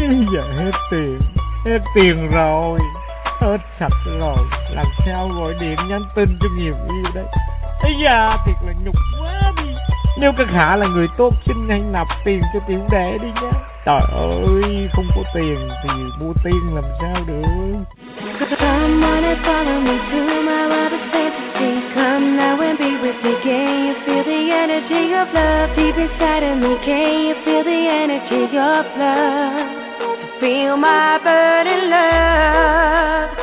Giờ hết tiền rồi, hết sạch rồi, làm sao gọi điện nhắn tin cho người yêu đấy. Ây da, thiệt là nhục quá đi. Nếu các hạ là người tốt xin hãy nạp tiền cho tiểu đệ đi nhá. Trời ơi, không có tiền thì mua tiên làm sao được. Come on and follow me to my lover's fantasy. Come now and be with me. Can you feel the energy of love deep inside of me? Can you feel the energy of love? Feel my burning love.